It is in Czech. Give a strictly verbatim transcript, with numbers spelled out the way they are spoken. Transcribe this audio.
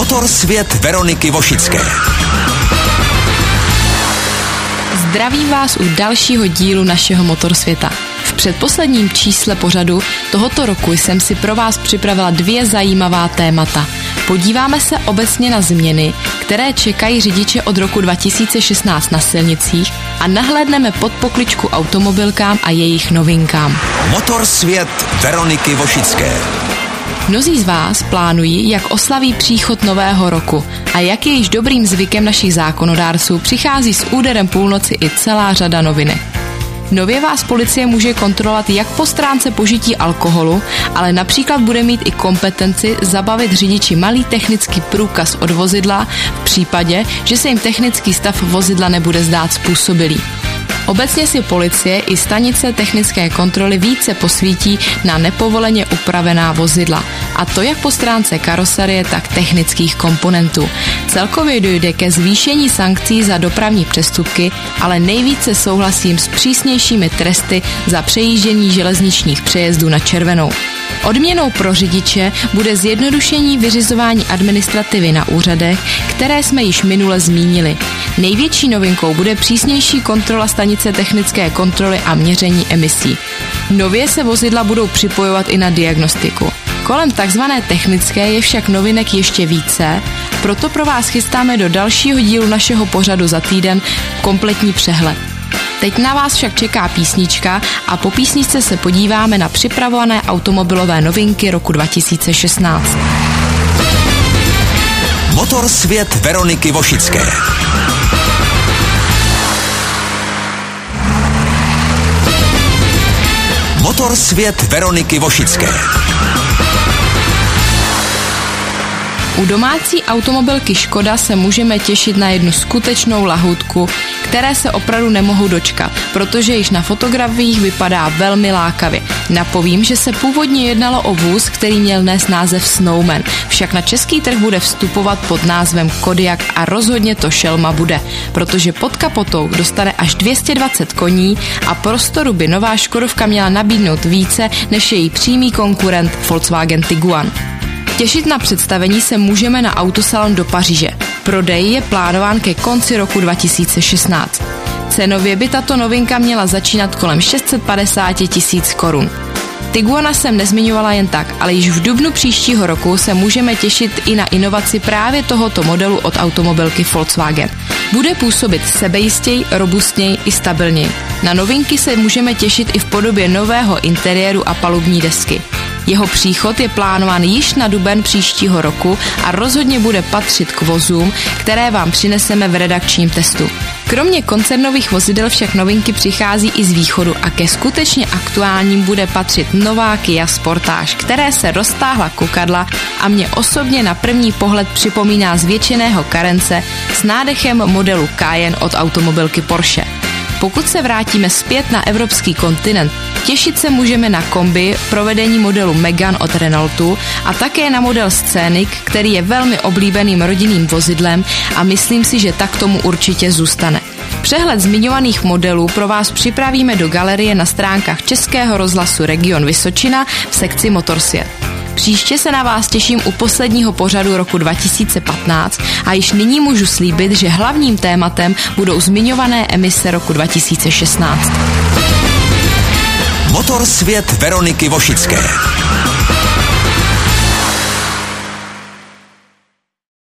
Motor svět Veroniky Vošické. Zdravím vás u dalšího dílu našeho Motorsvěta. V předposledním čísle pořadu tohoto roku jsem si pro vás připravila dvě zajímavá témata. Podíváme se obecně na změny, které čekají řidiče od roku dva tisíce šestnáct na silnicích a nahlédneme pod pokličku automobilkám a jejich novinkám. Motor svět Veroniky Vošické. Mnozí z vás plánují, jak oslaví příchod nového roku a jak je již dobrým zvykem našich zákonodárců, přichází s úderem půlnoci i celá řada novinek. Nově vás policie může kontrolovat jak po stránce požití alkoholu, ale například bude mít i kompetenci zabavit řidiči malý technický průkaz od vozidla v případě, že se jim technický stav vozidla nebude zdát způsobilý. Obecně si policie i stanice technické kontroly více posvítí na nepovoleně upravená vozidla, a to jak po stránce karoserie, tak technických komponentů. Celkově dojde ke zvýšení sankcí za dopravní přestupky, ale nejvíce souhlasím s přísnějšími tresty za přejíždění železničních přejezdů na červenou. Odměnou pro řidiče bude zjednodušení vyřizování administrativy na úřadech, které jsme již minule zmínili. Největší novinkou bude přísnější kontrola stanice technické kontroly a měření emisí. Nově se vozidla budou připojovat i na diagnostiku. Kolem takzvané technické je však novinek ještě více, proto pro vás chystáme do dalšího dílu našeho pořadu za týden kompletní přehled. Teď na vás však čeká písnička a po písničce se podíváme na připravované automobilové novinky roku dva tisíce šestnáct. Motor svět Veroniky Vošické. Motor svět Veroniky Vošické. U domácí automobilky Škoda se můžeme těšit na jednu skutečnou lahůdku, které se opravdu nemohu dočkat, protože již na fotografiích vypadá velmi lákavě. Napovím, že se původně jednalo o vůz, který měl nést název Snowman, však na český trh bude vstupovat pod názvem Kodiaq a rozhodně to šelma bude, protože pod kapotou dostane až dvě stě dvacet koní a prostoru by nová Škodovka měla nabídnout více než její přímý konkurent Volkswagen Tiguan. Těšit na představení se můžeme na Autosalon do Paříže. Prodej je plánován ke konci roku dva tisíce šestnáct. Cenově by tato novinka měla začínat kolem šest set padesát tisíc korun. Tiguana jsem nezmiňovala jen tak, ale již v dubnu příštího roku se můžeme těšit i na inovaci právě tohoto modelu od automobilky Volkswagen. Bude působit sebejistěji, robustněji i stabilněji. Na novinky se můžeme těšit i v podobě nového interiéru a palubní desky. Jeho příchod je plánován již na duben příštího roku a rozhodně bude patřit k vozům, které vám přineseme v redakčním testu. Kromě koncernových vozidel však novinky přichází i z východu a ke skutečně aktuálním bude patřit nová Kia Sportage, které se roztáhla kukadla a mě osobně na první pohled připomíná zvětšeného karence s nádechem modelu Cayenne od automobilky Porsche. Pokud se vrátíme zpět na evropský kontinent, těšit se můžeme na kombi provedení modelu Megane od Renaultu a také na model Scenic, který je velmi oblíbeným rodinným vozidlem a myslím si, že tak tomu určitě zůstane. Přehled zmiňovaných modelů pro vás připravíme do galerie na stránkách Českého rozhlasu Region Vysočina v sekci Motorsvět. Příště se na vás těším u posledního pořadu roku dva tisíce patnáct a již nyní můžu slíbit, že hlavním tématem budou zmiňované emise roku dva tisíce šestnáct. Motor svět Veroniky Vošické.